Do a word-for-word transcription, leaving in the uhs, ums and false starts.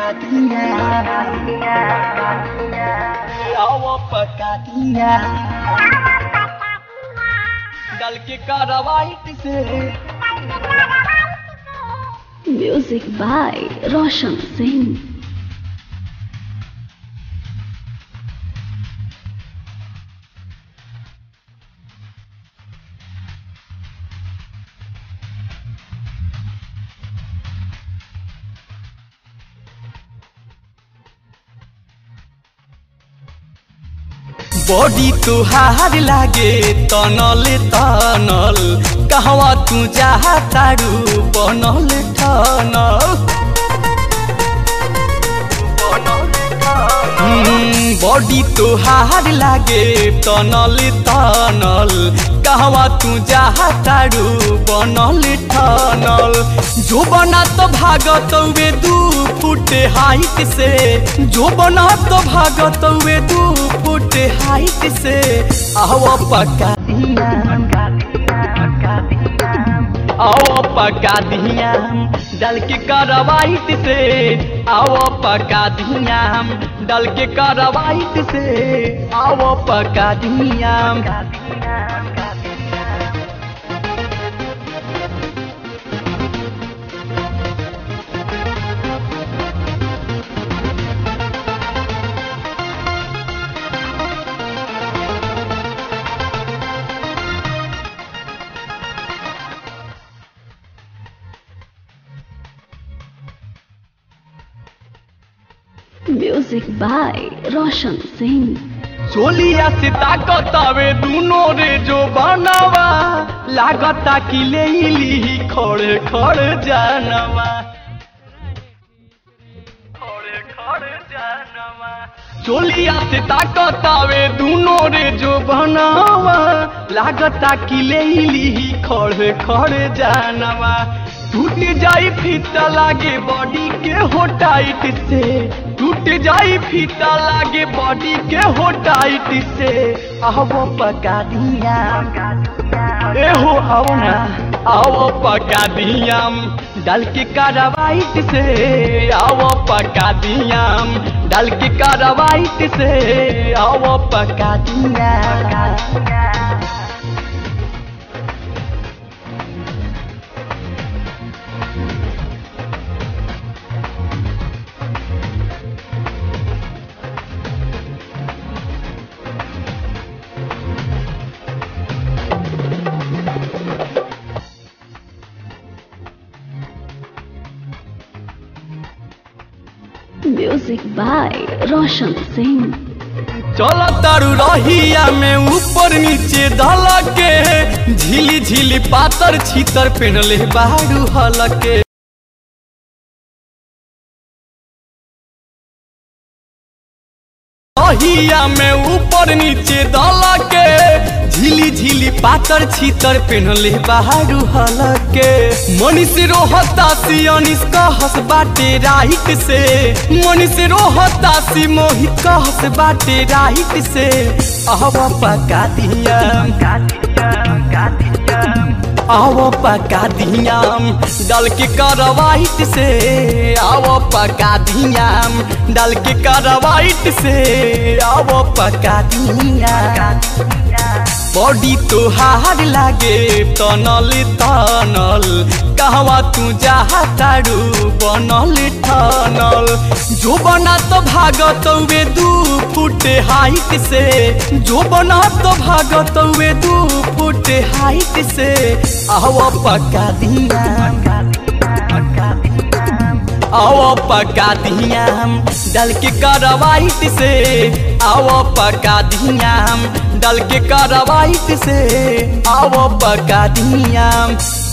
पका दिया आओ पका दिया डाल के कार्बाइड से। Music by Roshan Singh. Body तुहार लागे तनल तनल कहवा तू जहा तारू बनल ठनल। बॉडी तुहार लागे तनल तनल कहवा तू जहा तारू बनल ठनल। जो बना तो भागत वे दू फुट हाइट से जो बना तो भागत वे दू फुट हाइट से। आओ पका दिया आओ पका दिया डाल के कार्बाइड से। आओ पका दिया डाल के कार्बाइड से। आओ पका दिया म्यूजिक बाय रोशन सिंह। चोलिया से ताकतावे दूनो रे जो बनावा लागता कि ले ली खड़े खड़े जानवा खड़े खड़े जानवा। चोलिया से ताकतावे दूनो रे जो बनावा लागता कि ले ली खड़े खड़े जानवा। टूट जाई फीता लागे बॉडी के हो टाइट से टूट जाई फीता लागे बॉडी के हो टाइट से। आओ पका दिया ए हो आओ ना आओ पका दिया डाल के कार्बाइड से। आओ पका दिया डाल के कार्बाइड से। आओ पका दिया म्यूजिक बाय रोशन सिंह। चल तारू रहिया में ऊपर नीचे धल के झिली झिली पातर छीतर पेनले बारू हलके। रहिया में ऊपर नीचे धल के झिली झिली पातर छीतर पेनले बारू हलके। मनीष रोहतासी अनिस कहस बाटे राइट से मनीष रोहतासी मोहित कहस बाटे राइट से। आओ पका दिया आओ पका दिया डाल के कार्बाइड से। आओ पका दिया डाल के कार्बाइड से। आओ पका दिया बॉडी तुहार लागे तनल तनल कहवा तू जहा तारू बनल ठनल। जो बना तो भागत वे दू फुट हाइट से जो बना तो भागत वे दू फुट हाइट से। आओ पका दिया आओ पका दिया डाल के कार्बाइड से। आओ पका दिया डाल के कार्बाइड से। आओ पका दिया